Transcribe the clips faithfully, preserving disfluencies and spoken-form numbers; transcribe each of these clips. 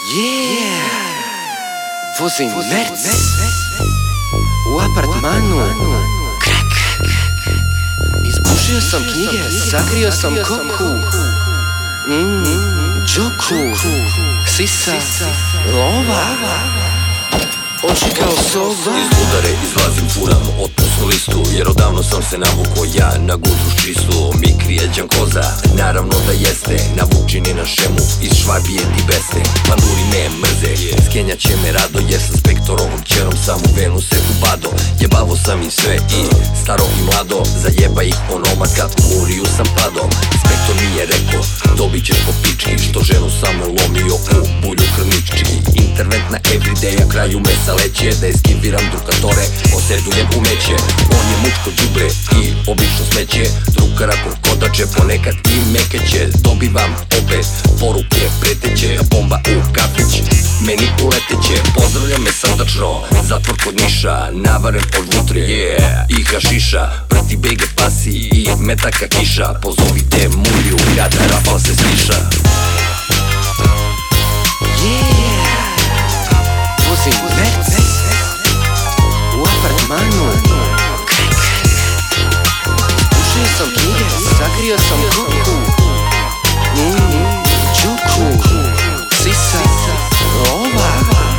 Yeah! Vozim Merc u apartmanu. Krak! Izbušio sam knjige, sakrio sam koku. Mmm, džoku, sisa, lova, oči kao sova. Iz udare izlazim, furam otpusnu listu, jer odavno sam se navuko ja na gužu čistu. Mikri je đankoza, naravno da jeste, navučen je na šemu, iz Švabije ti beste. Panduri me mrze, skenjaće me rado, jer sam Spektorovom čerom sam u venu se ubado. Jebavo sam im sve i staro i mlado, zajeba ih onomad kad u muriju sam pado. Spektor mi je rekao, dobit ćeš po pički, što ženu sam ulomio u bulju krvnički. Intervent na everyday, a kraju mesa leće, da eskiviram drukatore, osedujem umeće. On je mučko đubre i obično smeće, drukara kod kodače, ponekad i mekeće. Dobivam opet poruke preteće, bomba u kafić meni uleteće. Pozdravljam me srdačno, zatvor kod Niša, navaren od vutre, yeah, i hašiša, prti bege pasi i metaka kiša. Pozovite mulju kada rafal se stiša. Yeah! Vozim Merc u apartmanu. Krak! Izbušio sam knjige, sakrio sam koku. Mmm, džoku, sisa, lova.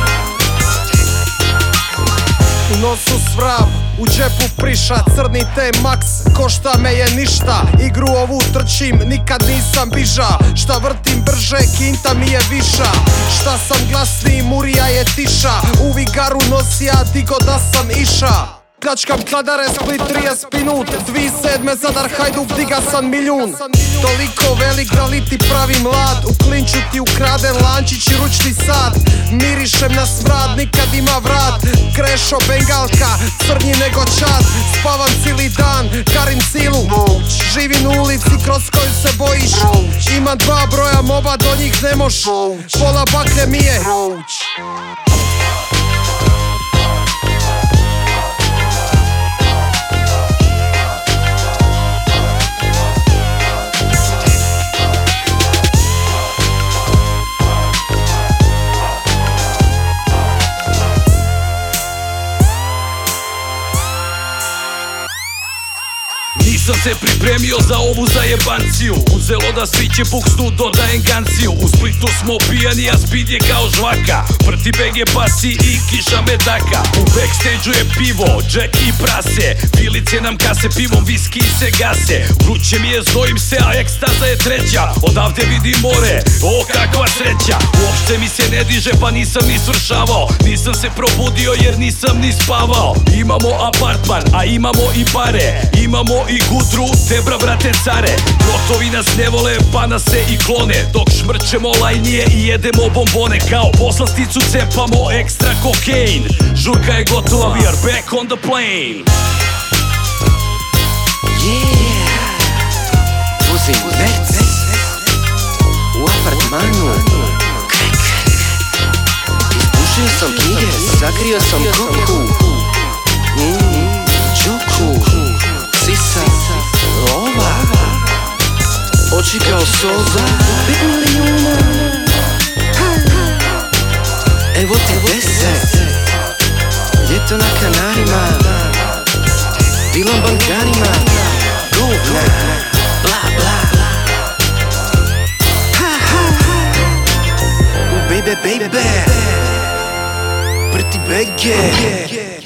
U nosu svrav, u džepu priša, crni T-Max, košta me je ništa. Igru ovu trčim, nikad nisam biža. Šta vrtim brže, kinta mi je viša. Šta sam glasniji, murija je tiša. U Vigaru nosija, digo da sam iša. Pljačkam kladare, Split trideset minut, dvi sedme Zadar Hajduk, diga sam milijun. Toliko velik da li ti pravi mlad, u klinču ti ukraden lančić i ručni sat. Mirišem na smrad, nikad ima vrat. Krešo bengalka, crnji nego čad. Spavam cijeli dan, karim silu, živim u ulici kroz koju se bojiš. Imam dva broja moba, do njih ne moš. Pola baklje mi je Nisam se pripremio za ovu zajebanciju, uzelo da svi će buksnu, dodajem ganciju. U Splitu smo pijani, a speed je kao žvaka, prti bege pasi i kiša medaka. U backstage-u je pivo, džek i prase, pilice nam kase, pivom viski se gase. Vruće mi je, znojim se, a ekstaza je treća, odavde vidim more, o kakva sreća. Uopšte mi se ne diže, pa nisam ni svršavao, nisam se probudio jer nisam ni spavao. Imamo apartman, a imamo i pare, imamo i gudru, tebra brate care. Brotovi nas ne vole, pa nas se i klone, dok šmrčemo lajnije i jedemo bombone. Kao poslasticu cepamo ekstra kokain, žurka je gotova, we are back on the plane. Yeah! Vozim Merc u apartmanu. Krak! Izbušio sam knjige, sakrio sam koku. Mmm, džoku, sisa, lova, oči kao sova. Pet milijuna, evo ti deset, ljeto na Kanarima, dilom bankarima, govna, bla bla. Ha ha ha, u baby baby, prti bege.